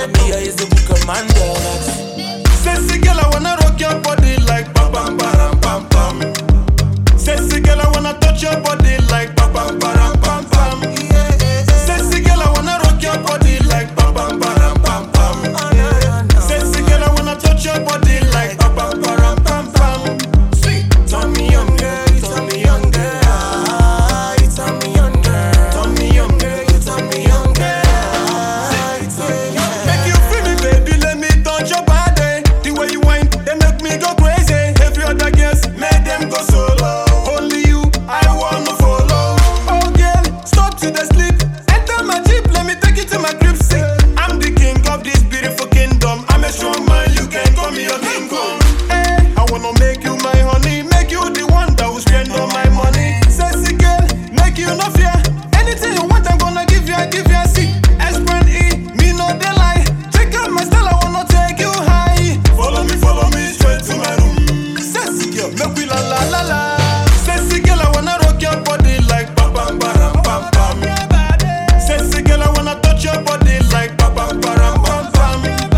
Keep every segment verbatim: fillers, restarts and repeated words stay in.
me, I is the book commander. Sexy girl, I wanna rock your body like bam bam bam bam bam. Sexy girl, I wanna touch your body like bam bam bam bam bam. Sexy girl, I wanna rock your body like bam bam bam bam bam. Sexy girl, I wanna touch your body like bam bam bam bam bam. Turn me on, girl, you turn me on, girl. Ah, you turn me on, girl. Turn me on, girl, you turn me on, girl. Ah, you turn me on. Make you feel me, baby, let me touch your body. The way you whine, they make me go crazy. Every other girls, make them go solo. Only you, I wanna follow. Oh, girl, stop to the sleep. Enter my jeep, let me take you to my crib. See, I'm the king of this beautiful kingdom. I'm a strong man, you can call me a king kong. Hey, I wanna make you my honey, make you the one that will spend all my money. Sexy girl, make you no fear. Anything you want, I'm gonna give you, I give you a C. S E, me no they lie. Check out my style, I wanna take you high. Follow me, follow me straight to my room. Sexy girl, make we la la la la. Sexy girl, I wanna rock your body like bam bam bam bam bam. Sexy girl, I wanna touch your body like bam bam bam bam bam.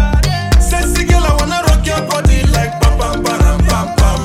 Sexy girl, I wanna rock your body like bam bam bam bam bam.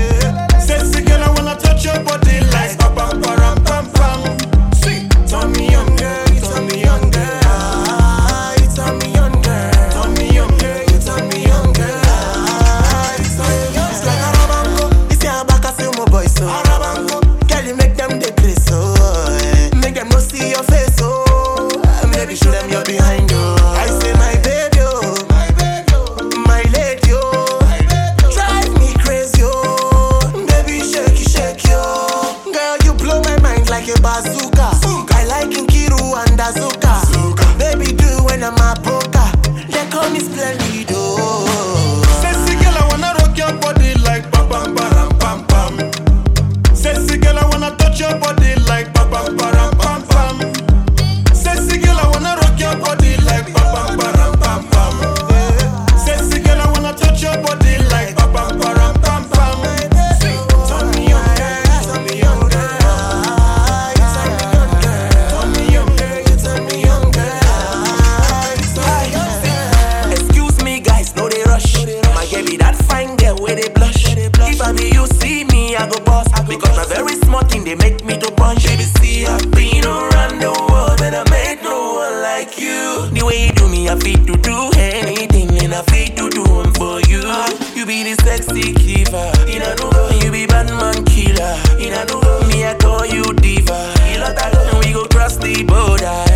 Sexy girl, I wanna touch your body like bam bam bam bam bam. Turn me on, girl, you turn me on, girl. Ah, you turn me on, girl. Turn me on, girl, you turn me on, girl. Ah, you turn me on. It's like Arabanco, it's your back, I feel my voice, so Arabanco, girl, you make them decrease, so eh. Make them no see your face, so maybe show them you're behind, you. I say my baby, oh, my baby, oh, my lady, oh, drive me crazy, oh, baby, shake it, shake it, oh. Girl, you blow my mind like a bazooka. I like Nkiru and Azuka. Baby, do when I'm a poker. They call me Splendid, oh. Sexy girl, I wanna rock your body like bam bam bam bam bam. Sexy girl, I wanna touch your body like bam bam bam bam bam. Sexy girl, I wanna rock your body like bam bam bam bam bam. Sexy girl, I wanna touch your body like bam bam bam bam bam. Turn me on, girl, turn me on, girl. Ah, you turn me on, girl. Turn me on, girl, you turn me on, girl. Ah, you turn me on, girl. Excuse me, guys, no they rush. My girl be that fine girl where they blush. If I be you see me, I go boss. Because my very smart thing they make me to punch. Baby, see I've been around the world and I made no one like you. The way you do me, I feel to do anything and I feel to do them for you. You be the sexy keeper, in a no. You be Batman killer, in a no. Me I call you diva. And we go cross the border.